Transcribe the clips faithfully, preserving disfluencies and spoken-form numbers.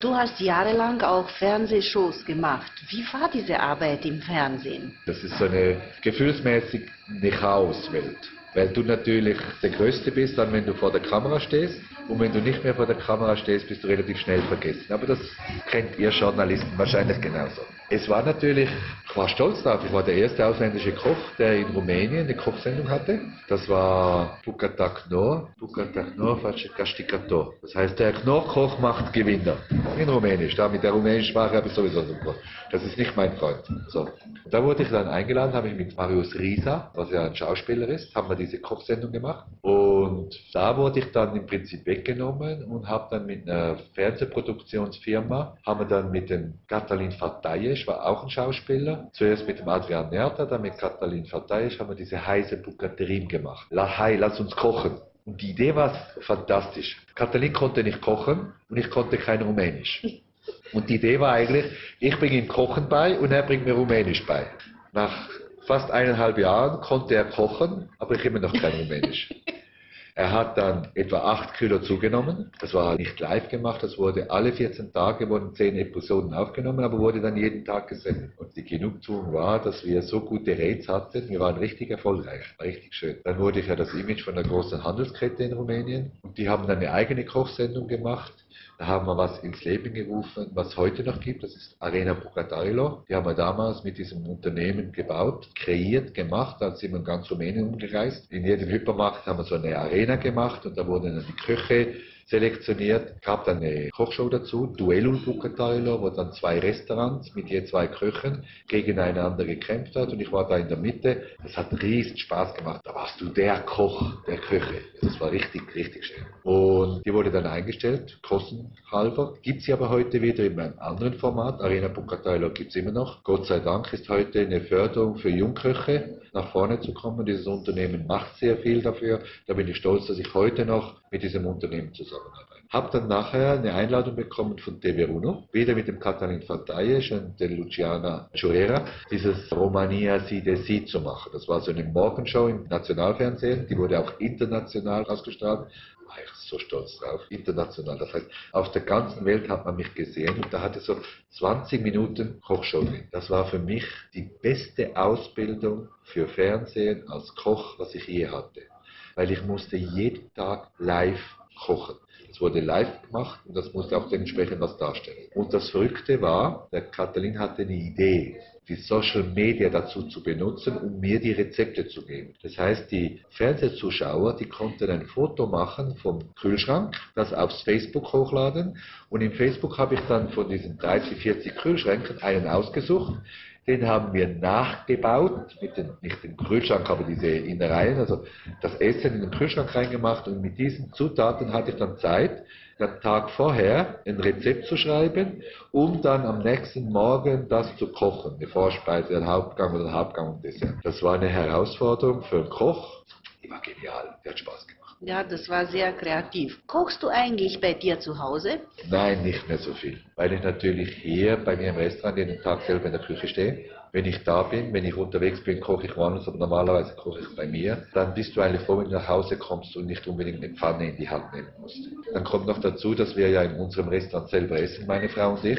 Du hast jahrelang auch Fernsehshows gemacht. Wie war diese Arbeit im Fernsehen? Das ist so eine gefühlsmäßig eine Chaoswelt. Weil du natürlich der Größte bist, dann wenn du vor der Kamera stehst. Und wenn du nicht mehr vor der Kamera stehst, bist du relativ schnell vergessen. Aber das kennt ihr Journalisten wahrscheinlich genauso. Es war natürlich, ich war stolz darauf, ich war der erste ausländische Koch, der in Rumänien eine Kochsendung hatte. Das war Bucata Knorr, Bucata Knorr Casticator. Das heißt, der Knorr-Koch macht Gewinner. In Rumänisch. Da mit der rumänischen Sprache habe ich sowieso super. Das ist nicht mein Freund. So. Und da wurde ich dann eingeladen, habe ich mit Marius Risa, was ja ein Schauspieler ist, haben wir diese Kochsendung gemacht. Und da wurde ich dann im Prinzip weggenommen und habe dann mit einer Fernsehproduktionsfirma, haben wir dann mit dem Katalin Fatayesh, war auch ein Schauspieler, zuerst mit dem Adrian Nerta, dann mit Katalin Fatayesh, haben wir diese heiße Bukaterim gemacht. La Hai, lass uns kochen. Und die Idee war fantastisch. Katalin konnte nicht kochen und ich konnte kein Rumänisch. Und die Idee war eigentlich, ich bringe ihm Kochen bei und er bringt mir Rumänisch bei. Nach fast eineinhalb Jahren konnte er kochen, aber ich immer noch kein Rumänisch. Er hat dann etwa acht Kilo zugenommen. Das war nicht live gemacht, das wurde alle vierzehn Tage, wurden zehn Episoden aufgenommen, aber wurde dann jeden Tag gesendet. Und die Genugtuung war, dass wir so gute Rates hatten, wir waren richtig erfolgreich, richtig schön. Dann wurde ich ja das Image von einer großen Handelskette in Rumänien und die haben dann eine eigene Kochsendung gemacht. Da haben wir was ins Leben gerufen, was heute noch gibt, das ist Arena Bucătarilo. Die haben wir damals mit diesem Unternehmen gebaut, kreiert, gemacht, dann sind wir in ganz Rumänien umgereist. In jedem Hypermarkt haben wir so eine Arena gemacht und da wurden dann die Köche selektioniert. Gab dann eine Kochshow dazu, Duelul Bucătarilo, wo dann zwei Restaurants mit je zwei Köchen gegeneinander gekämpft hat und ich war da in der Mitte. Das hat riesen Spaß gemacht. Da warst du der Koch, der Köche. Das war richtig, richtig schön. Und die wurde dann eingestellt, kostenhalber. Gibt sie aber heute wieder in einem anderen Format. Arena Bucătarilo gibt es immer noch. Gott sei Dank ist heute eine Förderung für Jungköche, nach vorne zu kommen. Dieses Unternehmen macht sehr viel dafür. Da bin ich stolz, dass ich heute noch mit diesem Unternehmen zusammenarbeite. Habe dann nachher eine Einladung bekommen von T V Uno, wieder mit dem Katalin Fatayesh und der Luciana Giurera, dieses Romania Si de Si zu machen. Das war so eine Morgenshow im Nationalfernsehen, die wurde auch international ausgestrahlt. War ich so stolz drauf, international. Das heißt, auf der ganzen Welt hat man mich gesehen und da hatte so zwanzig Minuten Kochshow drin. Das war für mich die beste Ausbildung für Fernsehen als Koch, was ich je hatte. Weil ich musste jeden Tag live kochen. Es wurde live gemacht und das musste auch dementsprechend was darstellen. Und das Verrückte war, der Katalin hatte eine Idee, die Social Media dazu zu benutzen, um mir die Rezepte zu geben. Das heißt, die Fernsehzuschauer, die konnten ein Foto machen vom Kühlschrank, das aufs Facebook hochladen und im Facebook habe ich dann von diesen dreißig, vierzig Kühlschränken einen ausgesucht. Den haben wir nachgebaut, mit den, nicht den Kühlschrank, aber diese Innereien, also das Essen in den Kühlschrank reingemacht und mit diesen Zutaten hatte ich dann Zeit, den Tag vorher ein Rezept zu schreiben, um dann am nächsten Morgen das zu kochen, eine Vorspeise, ein Hauptgang oder ein Hauptgang und Dessert. Das war eine Herausforderung für einen Koch, die war genial, die hat Spaß gemacht. Ja, das war sehr kreativ. Kochst du eigentlich bei dir zu Hause? Nein, nicht mehr so viel. Weil ich natürlich hier bei mir im Restaurant jeden Tag selber in der Küche stehe. Wenn ich da bin, wenn ich unterwegs bin, koche ich woanders, aber normalerweise koche ich bei mir. Dann bist du eigentlich froh, wenn du nach Hause kommst und nicht unbedingt eine Pfanne in die Hand nehmen musst. Dann kommt noch dazu, dass wir ja in unserem Restaurant selber essen, meine Frau und ich.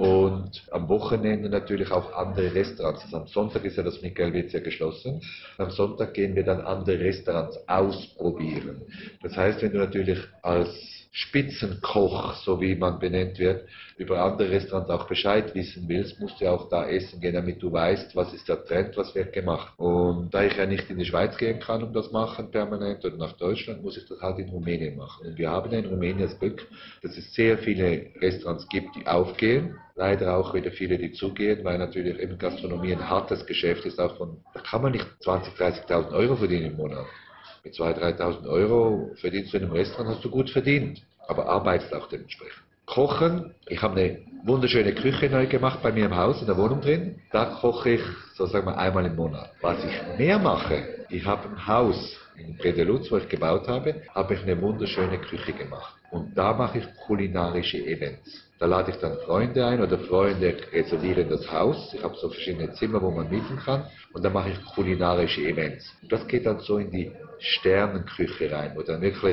Und am Wochenende natürlich auch andere Restaurants. Also am Sonntag ist ja das Michael Wetzia geschlossen. Am Sonntag gehen wir dann andere Restaurants ausprobieren. Das heißt, wenn du natürlich als Spitzenkoch, so wie man benannt wird, über andere Restaurants auch Bescheid wissen willst, musst du auch da essen gehen, damit du weißt, was ist der Trend, was wird gemacht. Und da ich ja nicht in die Schweiz gehen kann, um das machen permanent, oder nach Deutschland, muss ich das halt in Rumänien machen. Und wir haben ja in Rumänien das Glück, dass es sehr viele Restaurants gibt, die aufgehen. Leider auch wieder viele, die zugehen, weil natürlich eben Gastronomie ein hartes Geschäft ist. Auch von, da kann man nicht zwanzigtausend, dreißigtausend Euro verdienen im Monat. Mit zweitausend, dreitausend Euro verdienst du in einem Restaurant, hast du gut verdient, aber arbeitest auch dementsprechend. Kochen, ich habe eine wunderschöne Küche neu gemacht bei mir im Haus, in der Wohnung drin. Da koche ich, so sagen wir, einmal im Monat. Was ich mehr mache, ich habe ein Haus in Bredeluz, wo ich gebaut habe, habe ich eine wunderschöne Küche gemacht. Und da mache ich kulinarische Events. Da lade ich dann Freunde ein oder Freunde reservieren das Haus. Ich habe so verschiedene Zimmer, wo man mieten kann. Und dann mache ich kulinarische Events. Und das geht dann so in die Sternenküche rein, wo dann wirklich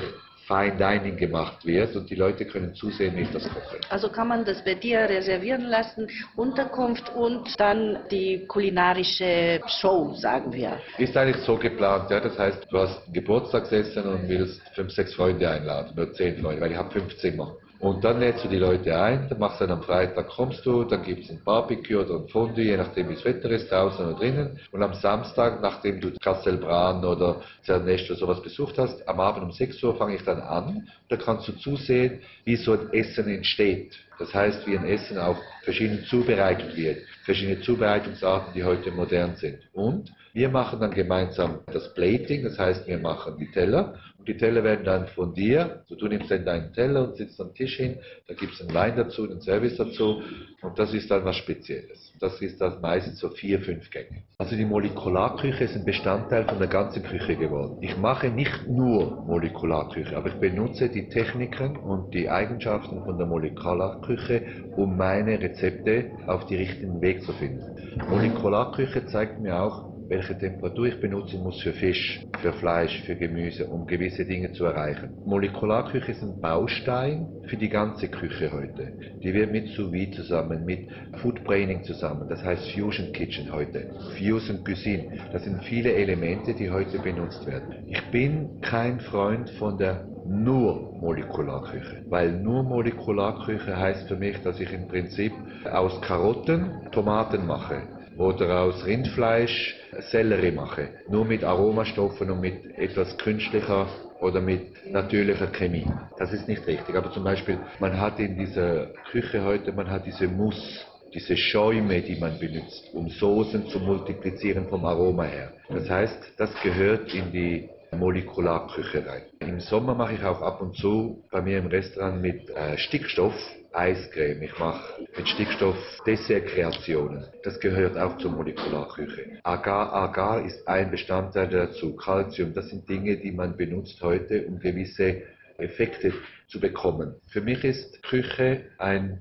Fine Dining gemacht wird und die Leute können zusehen, wie ich das koche. Also kann man das bei dir reservieren lassen, Unterkunft und dann die kulinarische Show, sagen wir. Ist eigentlich so geplant, ja, das heißt, du hast ein Geburtstagsessen und willst fünf, sechs Freunde einladen, oder zehn Freunde, weil ich habe fünf Zimmer. Und dann lädst du die Leute ein, dann machst du dann am Freitag, kommst du, dann gibt es ein Barbecue oder ein Fondue, je nachdem wie das Wetter ist, draußen oder drinnen. Und am Samstag, nachdem du Castelbran oder Cernest oder sowas besucht hast, am Abend um sechs Uhr fange ich dann an. Da kannst du zusehen, wie so ein Essen entsteht. Das heißt, wie ein Essen auch verschieden zubereitet wird. Verschiedene Zubereitungsarten, die heute modern sind. Und wir machen dann gemeinsam das Plating, das heißt, wir machen die Teller. Und die Teller werden dann von dir, also du nimmst dann deinen Teller und sitzt am Tisch hin, da gibt es einen Wein dazu, einen Service dazu. Und das ist dann was Spezielles. Das ist dann meistens so vier, fünf Gänge. Also die Molekularküche ist ein Bestandteil von der ganzen Küche geworden. Ich mache nicht nur Molekularküche, aber ich benutze die Techniken und die Eigenschaften von der Molekularküche, um meine Rezepte auf den richtigen Weg zu finden. Molekularküche zeigt mir auch, welche Temperatur ich benutzen muss für Fisch, für Fleisch, für Gemüse, um gewisse Dinge zu erreichen. Molekularküche ist ein Baustein für die ganze Küche heute. Die wird mit Sous Vide zusammen, mit Food Braining zusammen, das heißt Fusion Kitchen heute, Fusion Cuisine. Das sind viele Elemente, die heute benutzt werden. Ich bin kein Freund von der nur Molekularküche, weil nur Molekularküche heißt für mich, dass ich im Prinzip aus Karotten Tomaten mache. Oder aus Rindfleisch Sellerie mache. Nur mit Aromastoffen und mit etwas künstlicher oder mit natürlicher Chemie. Das ist nicht richtig. Aber zum Beispiel, man hat in dieser Küche heute, man hat diese Mousse, diese Schäume, die man benutzt, um Soßen zu multiplizieren vom Aroma her. Das heißt, das gehört in die Molekularküche rein. Im Sommer mache ich auch ab und zu bei mir im Restaurant mit äh, Stickstoff Eiscreme. Ich mache mit Stickstoff Dessertkreationen. Das gehört auch zur Molekularküche. Agar, Agar ist ein Bestandteil dazu. Calcium, das sind Dinge, die man benutzt heute, um gewisse Effekte zu bekommen. Für mich ist Küche ein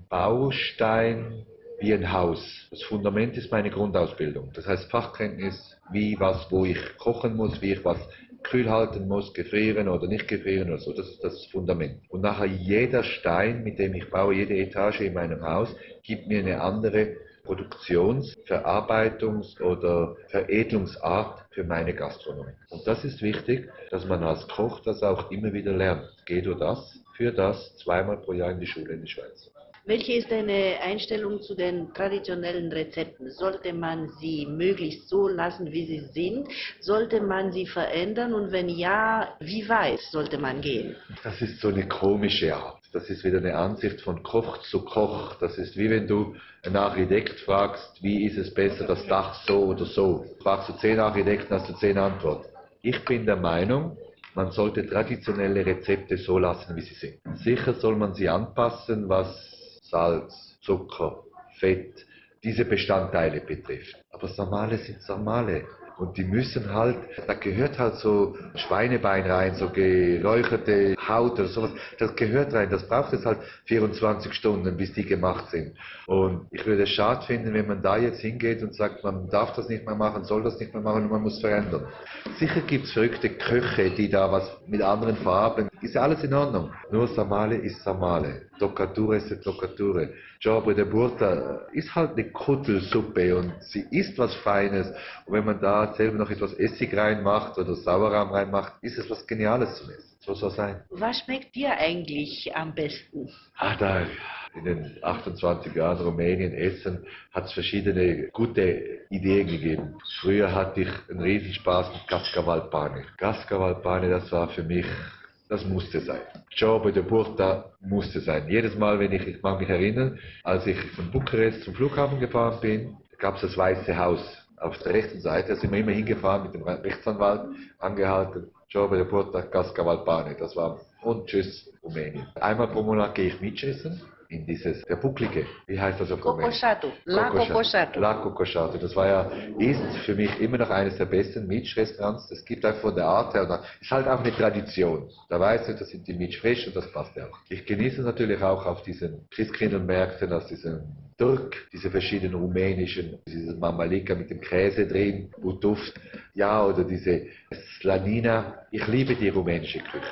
Baustein wie ein Haus. Das Fundament ist meine Grundausbildung. Das heißt Fachkenntnis, wie, was, wo ich kochen muss, wie ich was kühl halten muss, gefrieren oder nicht gefrieren oder so. Das ist das Fundament. Und nachher jeder Stein, mit dem ich baue, jede Etage in meinem Haus, gibt mir eine andere Produktions-, Verarbeitungs- oder Veredelungsart für meine Gastronomie. Und das ist wichtig, dass man als Koch das auch immer wieder lernt. Geh du das, für das zweimal pro Jahr in die Schule in die Schweiz. Welche ist deine Einstellung zu den traditionellen Rezepten? Sollte man sie möglichst so lassen, wie sie sind? Sollte man sie verändern? Und wenn ja, wie weit sollte man gehen? Das ist so eine komische Art. Das ist wieder eine Ansicht von Koch zu Koch. Das ist wie wenn du einen Architekt fragst, wie ist es besser, das Dach so oder so. Fragst du zehn Architekten, hast du zehn Antworten. Ich bin der Meinung, man sollte traditionelle Rezepte so lassen, wie sie sind. Sicher soll man sie anpassen, was Salz, Zucker, Fett, diese Bestandteile betrifft. Aber Samale sind Samale. Und die müssen halt, da gehört halt so Schweinebein rein, so geräucherte Haut oder sowas. Das gehört rein. Das braucht jetzt halt vierundzwanzig Stunden, bis die gemacht sind. Und ich würde es schade finden, wenn man da jetzt hingeht und sagt, man darf das nicht mehr machen, soll das nicht mehr machen und man muss verändern. Sicher gibt es verrückte Köche, die da was mit anderen Farben, ist ja alles in Ordnung. Nur Samale ist Samale. Toccature ist Toccature. Jobre de Burta ist halt eine Kuttelsuppe und sie ist was Feines. Und wenn man da selber noch etwas Essig reinmacht oder Sauerrahm reinmacht, ist es was Geniales zum Essen. So soll es sein. Was schmeckt dir eigentlich am besten? Ah, da in den achtundzwanzig Jahren Rumänien Essen hat es verschiedene gute Ideen gegeben. Früher hatte ich einen Riesenspaß mit Cascavalpane. Cascavalpane, das war für mich, das musste sein. Jobre de Burta musste sein. Jedes Mal, wenn ich, ich mag mich erinnern, als ich von Bukarest zum Flughafen gefahren bin, gab es das Weiße Haus auf der rechten Seite. Da sind wir immer hingefahren mit dem Rechtsanwalt, angehalten. Jobre de Burta, Cascavalpane. Das war, und tschüss, Rumänien. Einmal pro Monat gehe ich Mitschessen in dieses, der Bucklige, wie heißt das auf Rumänisch? Cocosciatu, La Cocosciatu. La Cocosciatu, das war ja, ist für mich immer noch eines der besten Mitsch-Restaurants. Das gibt einfach von der Art her, und ist halt auch eine Tradition. Da weißt du, das sind die Mitsch frisch und das passt ja auch. Ich genieße es natürlich auch auf diesen Christkindlmärkten, aus diesem Turk, diese verschiedenen rumänischen, diese Mamalika mit dem Käse drin, und Duft, ja, oder diese Slanina. Ich liebe die rumänische Küche.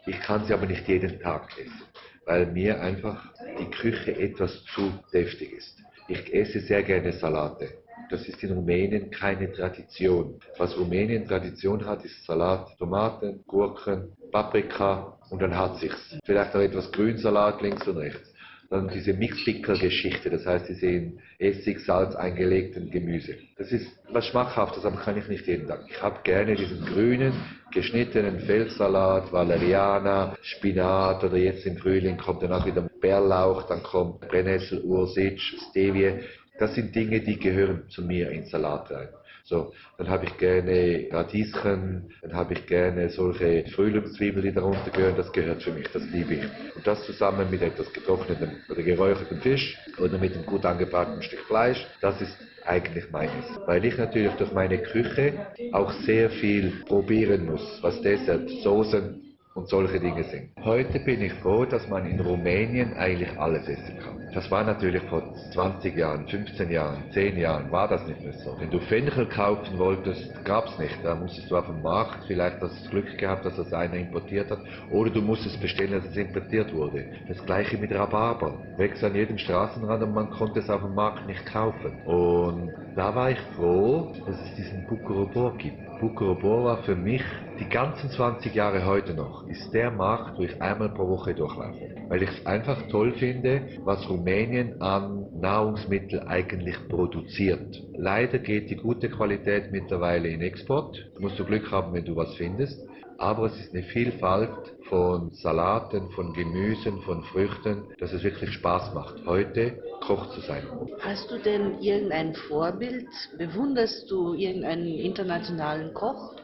Ich kann sie aber nicht jeden Tag essen, weil mir einfach die Küche etwas zu deftig ist. Ich esse sehr gerne Salate. Das ist in Rumänien keine Tradition. Was Rumänien Tradition hat, ist Salat, Tomaten, Gurken, Paprika und dann hat sich's. Vielleicht noch etwas Grünsalat links und rechts. Dann diese Mixpickle-Geschichte, das heißt diese in Essig, Salz eingelegten Gemüse. Das ist was Schmackhaftes, aber kann ich nicht jeden Tag. Ich habe gerne diesen grünen, geschnittenen Feldsalat, Valeriana, Spinat oder jetzt im Frühling kommt dann auch wieder Bärlauch, dann kommt Brennnessel, Ursitsch, Stevie. Das sind Dinge, die gehören zu mir in Salat rein. So, dann habe ich gerne Radieschen, dann habe ich gerne solche Frühlingszwiebeln, die darunter gehören, das gehört für mich, das liebe ich. Und das zusammen mit etwas getrocknetem oder geräuchertem Fisch oder mit einem gut angebratenen Stück Fleisch, das ist eigentlich meines. Weil ich natürlich durch meine Küche auch sehr viel probieren muss, was Dessert, Soßen und solche Dinge sind. Heute bin ich froh, dass man in Rumänien eigentlich alles essen kann. Das war natürlich vor zwanzig Jahren, fünfzehn Jahren, zehn Jahren, war das nicht mehr so. Wenn du Fenchel kaufen wolltest, gab's nicht. Da musstest du auf dem Markt, vielleicht hast du das Glück gehabt, dass das einer importiert hat, oder du musstest bestellen, dass es importiert wurde. Das gleiche mit Rhabarber. Wächst an jedem Straßenrand und man konnte es auf dem Markt nicht kaufen. Und da war ich froh, dass es diesen Bucurubor gibt. Bucurubor war für mich die ganzen zwanzig Jahre heute noch, ist der Markt, wo ich einmal pro Woche durchlaufe. Weil ich es einfach toll finde, was Rumänien an Nahrungsmitteln eigentlich produziert. Leider geht die gute Qualität mittlerweile in Export. Da musst du Glück haben, wenn du was findest. Aber es ist eine Vielfalt von Salaten, von Gemüsen, von Früchten, dass es wirklich Spaß macht, heute Koch zu sein. Hast du denn irgendein Vorbild? Bewunderst du irgendeinen internationalen Koch?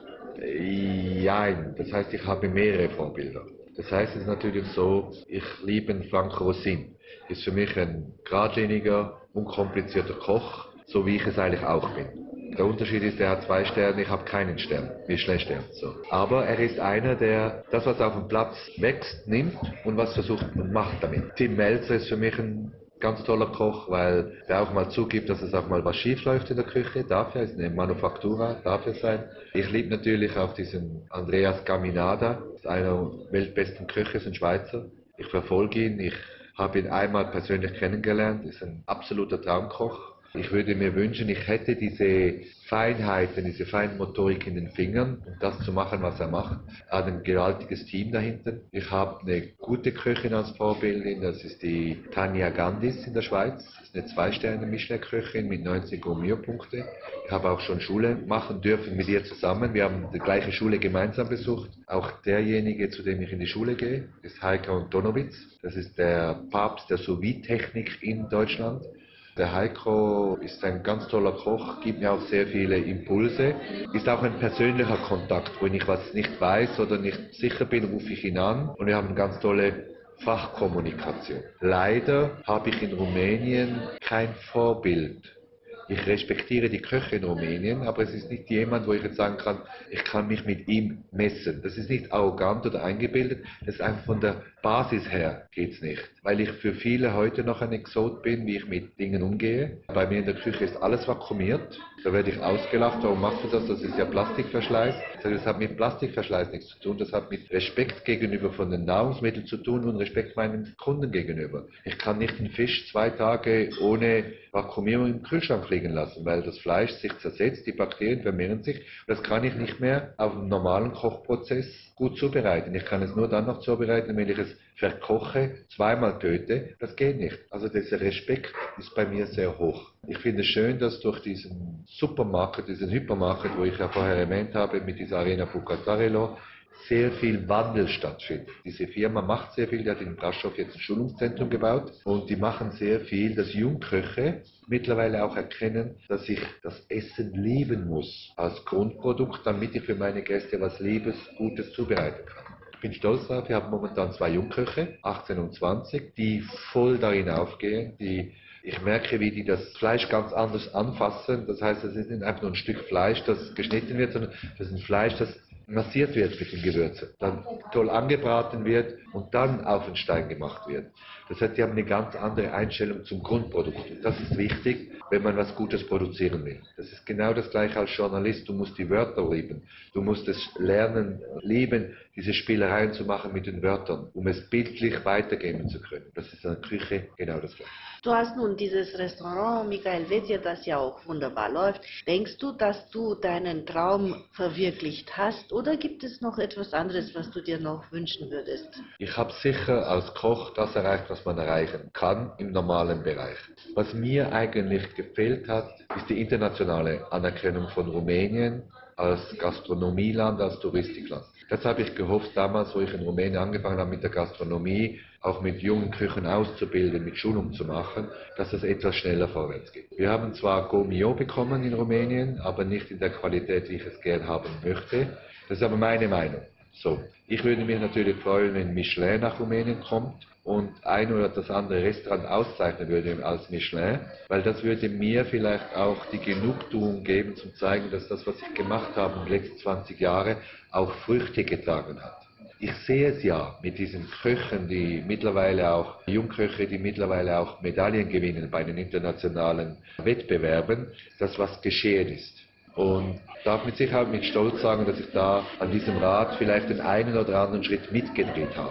Nein, das heißt, ich habe mehrere Vorbilder. Das heißt, es ist natürlich so, ich liebe Franck Rosin. Ist für mich ein geradliniger, unkomplizierter Koch, so wie ich es eigentlich auch bin. Der Unterschied ist, er hat zwei Sterne, ich habe keinen Stern, Michelin-Stern. So. Aber er ist einer, der das, was auf dem Platz wächst, nimmt und was versucht und macht damit. Tim Melzer ist für mich ein ganz toller Koch, weil der auch mal zugibt, dass es auch mal was schief läuft in der Küche. Darf er, ist eine Manufaktura, darf er sein. Ich liebe natürlich auch diesen Andreas Caminada, ist einer der weltbesten Köche, ist ein Schweizer. Ich verfolge ihn, ich habe ihn einmal persönlich kennengelernt, ist ein absoluter Traumkoch. Ich würde mir wünschen, ich hätte diese Feinheiten, diese Feinmotorik in den Fingern, um das zu machen, was er macht. Er hat ein gewaltiges Team dahinter. Ich habe eine gute Köchin als Vorbildin, das ist die Tanja Gandis in der Schweiz. Das ist eine Zwei-Sterne-Michelin-Köchin mit neunzig Gourmet-Punkte. Ich habe auch schon Schule machen dürfen mit ihr zusammen. Wir haben die gleiche Schule gemeinsam besucht. Auch derjenige, zu dem ich in die Schule gehe, ist Heiko Antonowitz. Das ist der Papst der Sous-Vide-Technik in Deutschland. Der Heiko ist ein ganz toller Koch, gibt mir auch sehr viele Impulse, ist auch ein persönlicher Kontakt. Wenn ich was nicht weiß oder nicht sicher bin, rufe ich ihn an und wir haben eine ganz tolle Fachkommunikation. Leider habe ich in Rumänien kein Vorbild. Ich respektiere die Köche in Rumänien, aber es ist nicht jemand, wo ich jetzt sagen kann, ich kann mich mit ihm messen. Das ist nicht arrogant oder eingebildet, das ist einfach von der Basis her geht's nicht. Weil ich für viele heute noch ein Exot bin, wie ich mit Dingen umgehe. Bei mir in der Küche ist alles vakuumiert. Da werde ich ausgelacht, warum machst du das? Das ist ja Plastikverschleiß. Das hat mit Plastikverschleiß nichts zu tun, das hat mit Respekt gegenüber von den Nahrungsmitteln zu tun und Respekt meinen Kunden gegenüber. Ich kann nicht einen Fisch zwei Tage ohne Vakuumierung im Kühlschrank liegen lassen, weil das Fleisch sich zersetzt, die Bakterien vermehren sich. Das kann ich nicht mehr auf einem normalen Kochprozess gut zubereiten. Ich kann es nur dann noch zubereiten, wenn ich es verkoche, zweimal töte. Das geht nicht. Also dieser Respekt ist bei mir sehr hoch. Ich finde es schön, dass durch diesen Supermarkt, diesen Hypermarkt, wo ich ja vorher erwähnt habe, mit dieser Arena Bucatarello, sehr viel Wandel stattfindet. Diese Firma macht sehr viel, die hat in Brașov jetzt ein Schulungszentrum gebaut und die machen sehr viel, dass Jungköche mittlerweile auch erkennen, dass ich das Essen lieben muss als Grundprodukt, damit ich für meine Gäste was Liebes, Gutes zubereiten kann. Ich bin stolz darauf, wir haben momentan zwei Jungköche, achtzehn und zwanzig, die voll darin aufgehen, die ich merke, wie die das Fleisch ganz anders anfassen. Das heißt, es ist nicht einfach nur ein Stück Fleisch, das geschnitten wird, sondern das ist ein Fleisch, das massiert wird mit den Gewürzen, dann toll angebraten wird und dann auf den Stein gemacht wird. Das heißt, die haben eine ganz andere Einstellung zum Grundprodukt. Und das ist wichtig, wenn man was Gutes produzieren will. Das ist genau das Gleiche als Journalist. Du musst die Wörter lieben. Du musst es lernen, lieben, diese Spielereien zu machen mit den Wörtern, um es bildlich weitergeben zu können. Das ist in der Küche genau das Gleiche. Du hast nun dieses Restaurant Michael Wetzier, das ja auch wunderbar läuft. Denkst du, dass du deinen Traum verwirklicht hast oder gibt es noch etwas anderes, was du dir noch wünschen würdest? Ich habe sicher als Koch das erreicht, was man erreichen kann im normalen Bereich. Was mir eigentlich gefehlt hat, ist die internationale Anerkennung von Rumänien als Gastronomieland, als Touristikland. Das habe ich gehofft damals, wo ich in Rumänien angefangen habe mit der Gastronomie, auch mit jungen Köchen auszubilden, mit Schulung zu machen, dass es etwas schneller vorwärts geht. Wir haben zwar Gomio bekommen in Rumänien, aber nicht in der Qualität, wie ich es gern haben möchte. Das ist aber meine Meinung. So, ich würde mich natürlich freuen, wenn Michelin nach Rumänien kommt und ein oder das andere Restaurant auszeichnen würde als Michelin, weil das würde mir vielleicht auch die Genugtuung geben, zum zeigen, dass das, was ich gemacht habe in den letzten zwanzig Jahren, auch Früchte getragen hat. Ich sehe es ja mit diesen Köchen, die mittlerweile auch, Jungköche, die mittlerweile auch Medaillen gewinnen bei den internationalen Wettbewerben, dass was geschehen ist. Und darf mit Sicherheit mit Stolz sagen, dass ich da an diesem Rad vielleicht den einen oder anderen Schritt mitgedreht habe.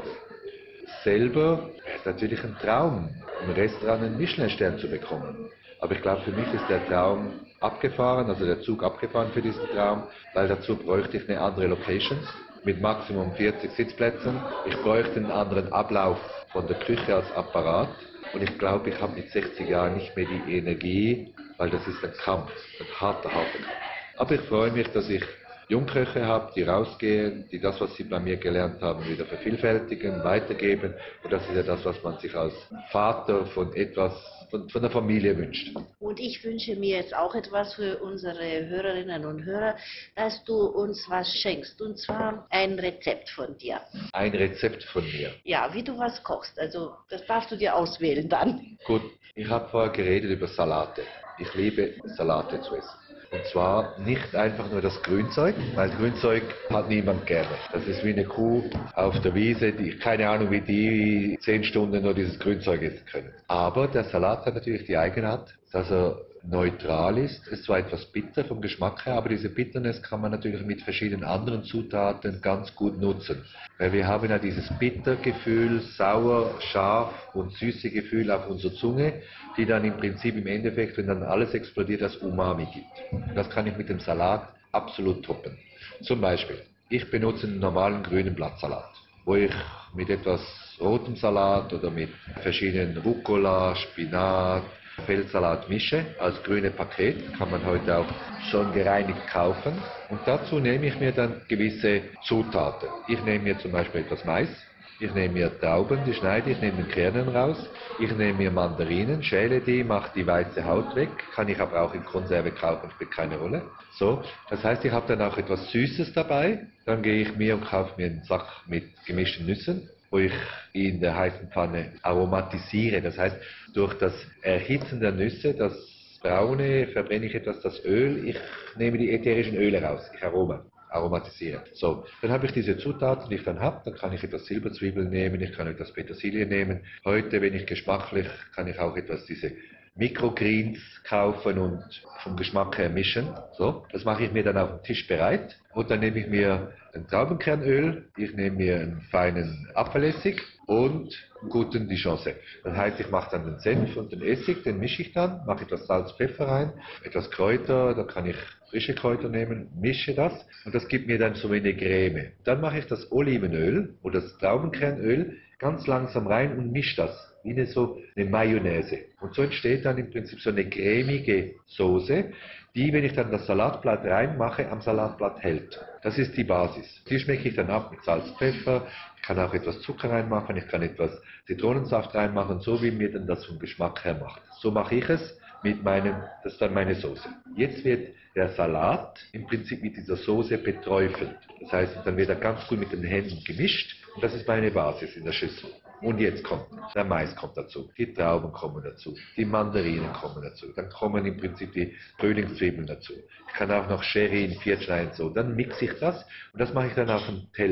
Selber ist natürlich ein Traum, im Restaurant einen Michelin-Stern zu bekommen. Aber ich glaube, für mich ist der Traum abgefahren, also der Zug abgefahren für diesen Traum, weil dazu bräuchte ich eine andere Location mit Maximum vierzig Sitzplätzen. Ich bräuchte einen anderen Ablauf von der Küche als Apparat. Und ich glaube, ich habe mit sechzig Jahren nicht mehr die Energie, weil das ist ein Kampf, ein harter, harter Kampf. Aber ich freue mich, dass ich Jungköche habe, die rausgehen, die das, was sie bei mir gelernt haben, wieder vervielfältigen, weitergeben. Und das ist ja das, was man sich als Vater von etwas, von, von der Familie wünscht. Und ich wünsche mir jetzt auch etwas für unsere Hörerinnen und Hörer, dass du uns was schenkst. Und zwar ein Rezept von dir. Ein Rezept von mir? Ja, wie du was kochst. Also das darfst du dir auswählen dann. Gut, ich habe vorher geredet über Salate. Ich liebe Salate zu essen. Und zwar nicht einfach nur das Grünzeug, weil Grünzeug hat niemand gerne. Das ist wie eine Kuh auf der Wiese, die, keine Ahnung, wie die zehn Stunden nur dieses Grünzeug essen können. Aber der Salat hat natürlich die Eigenart, dass er neutral ist. Es ist zwar etwas bitter vom Geschmack her, aber diese Bitterness kann man natürlich mit verschiedenen anderen Zutaten ganz gut nutzen. Weil wir haben ja dieses Bittergefühl, sauer, scharf und süße Gefühl auf unserer Zunge, die dann im Prinzip im Endeffekt, wenn dann alles explodiert, das Umami gibt. Das kann ich mit dem Salat absolut toppen. Zum Beispiel, ich benutze einen normalen grünen Blattsalat, wo ich mit etwas rotem Salat oder mit verschiedenen Rucola, Spinat, Feldsalat mische, als grüne Paket, kann man heute auch schon gereinigt kaufen. Und dazu nehme ich mir dann gewisse Zutaten. Ich nehme mir zum Beispiel etwas Mais, ich nehme mir Trauben, die schneide ich, nehme den Kernen raus, ich nehme mir Mandarinen, schäle die, mache die weiße Haut weg, kann ich aber auch in Konserve kaufen, spielt keine Rolle. So, das heißt, ich habe dann auch etwas Süßes dabei, dann gehe ich mir und kaufe mir einen Sack mit gemischten Nüssen, wo ich in der heißen Pfanne aromatisiere. Das heißt, durch das Erhitzen der Nüsse, das Braune, verbrenne ich etwas das Öl. Ich nehme die ätherischen Öle raus. Ich aroma, aromatisiere. So, dann habe ich diese Zutaten, die ich dann habe. Dann kann ich etwas Silberzwiebeln nehmen, ich kann etwas Petersilie nehmen. Heute, wenn ich geschmacklich, kann ich auch etwas diese Mikrogreens kaufen und vom Geschmack her mischen. So, das mache ich mir dann auf dem Tisch bereit. Und dann nehme ich mir ein Traubenkernöl, ich nehme mir einen feinen Apfelessig und einen guten Dijon-Senf. Das heißt, ich mache dann den Senf und den Essig, den mische ich dann, mache etwas Salz, Pfeffer rein, etwas Kräuter, da kann ich frische Kräuter nehmen, mische das und das gibt mir dann so eine Creme. Dann mache ich das Olivenöl oder das Traubenkernöl ganz langsam rein und mische das wie eine, so eine Mayonnaise. Und so entsteht dann im Prinzip so eine cremige Soße, die, wenn ich dann das Salatblatt reinmache, am Salatblatt hält. Das ist die Basis. Die schmecke ich dann ab mit Salz, Pfeffer. Ich kann auch etwas Zucker reinmachen, ich kann etwas Zitronensaft reinmachen, so wie mir dann das vom Geschmack her macht. So mache ich es mit meinem, das ist dann meine Soße. Jetzt wird der Salat im Prinzip mit dieser Soße beträufelt. Das heißt, dann wird er ganz gut mit den Händen gemischt und das ist meine Basis in der Schüssel. Und jetzt kommt, der Mais kommt dazu, die Trauben kommen dazu, die Mandarinen kommen dazu, dann kommen im Prinzip die Frühlingszwiebeln dazu. Ich kann auch noch Sherry in vier schneiden, so. Dann mixe ich das und das mache ich dann auf einen Teller.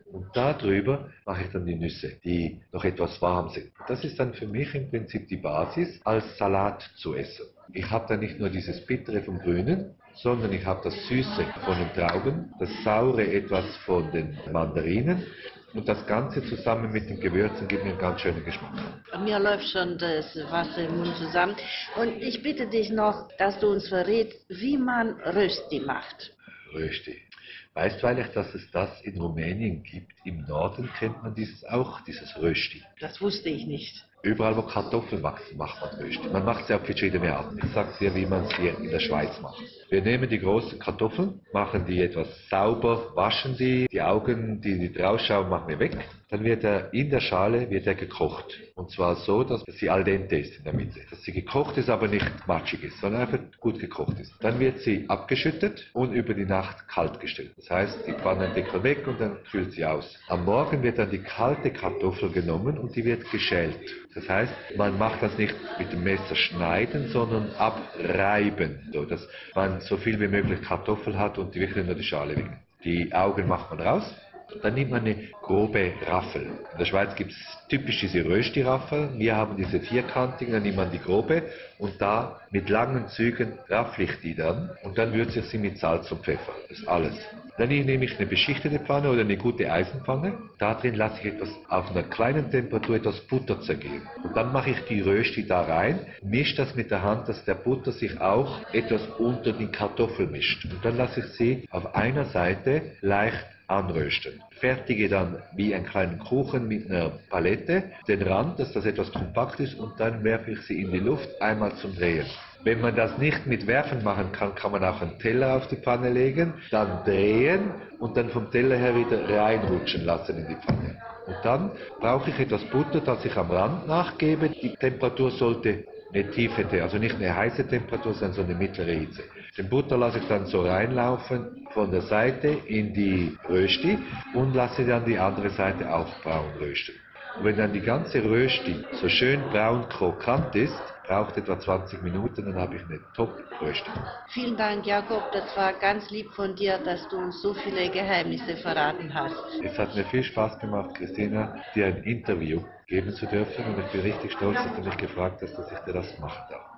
Und darüber mache ich dann die Nüsse, die noch etwas warm sind. Das ist dann für mich im Prinzip die Basis, als Salat zu essen. Ich habe dann nicht nur dieses Bittere vom Grünen, sondern ich habe das Süße von den Trauben, das Saure etwas von den Mandarinen. Und das Ganze zusammen mit den Gewürzen gibt mir einen ganz schönen Geschmack. Mir läuft schon das Wasser im Mund zusammen. Und ich bitte dich noch, dass du uns verrätst, wie man Rösti macht. Rösti. Weißt du eigentlich, dass es das in Rumänien gibt? Im Norden kennt man dieses auch, dieses Rösti. Das wusste ich nicht. Überall, wo Kartoffeln wachsen, macht man Rösti. Man macht es ja auf verschiedene Arten. Ich sage dir, wie man es hier in der Schweiz macht. Wir nehmen die großen Kartoffeln, machen die etwas sauber, waschen die, die Augen, die, die rausschauen, machen wir weg. Dann wird er in der Schale wird er gekocht. Und zwar so, dass sie al dente ist in der Mitte. Dass sie gekocht ist, aber nicht matschig ist, sondern einfach gut gekocht ist. Dann wird sie abgeschüttet und über die Nacht kalt gestellt. Das heißt, die Pfannendeckel weg und dann kühlt sie aus. Am Morgen wird dann die kalte Kartoffel genommen und die wird geschält. Das heißt, man macht das nicht mit dem Messer schneiden, sondern abreiben, so dass man so viel wie möglich Kartoffel hat und die wirklich nur die Schale weg. Die Augen macht man raus. Dann nimmt man eine grobe Raffel. In der Schweiz gibt es typisch diese Rösti-Raffel. Wir haben diese vierkantigen, dann nimmt man die grobe und da mit langen Zügen raffle ich die dann und dann würze ich sie mit Salz und Pfeffer. Das ist alles. Dann nehme ich eine beschichtete Pfanne oder eine gute Eisenpfanne. Da drin lasse ich etwas auf einer kleinen Temperatur etwas Butter zergehen. Und dann mache ich die Rösti da rein, mische das mit der Hand, dass der Butter sich auch etwas unter die Kartoffel mischt. Und dann lasse ich sie auf einer Seite leicht anrösten. Fertige dann wie einen kleinen Kuchen mit einer Palette den Rand, dass das etwas kompakt ist und dann werfe ich sie in die Luft einmal zum Drehen. Wenn man das nicht mit Werfen machen kann, kann man auch einen Teller auf die Pfanne legen, dann drehen und dann vom Teller her wieder reinrutschen lassen in die Pfanne. Und dann brauche ich etwas Butter, das ich am Rand nachgebe. Die Temperatur sollte eine tiefe, also nicht eine heiße Temperatur sein, sondern eine mittlere Hitze. Den Butter lasse ich dann so reinlaufen von der Seite in die Rösti und lasse dann die andere Seite auch braun rösten. Und wenn dann die ganze Rösti so schön braun krokant ist, braucht etwa zwanzig Minuten, dann habe ich eine Top-Rösti. Vielen Dank, Jakob. Das war ganz lieb von dir, dass du uns so viele Geheimnisse verraten hast. Es hat mir viel Spaß gemacht, Christina, dir ein Interview geben zu dürfen und ich bin richtig stolz, dass du mich gefragt hast, dass ich dir das machen darf.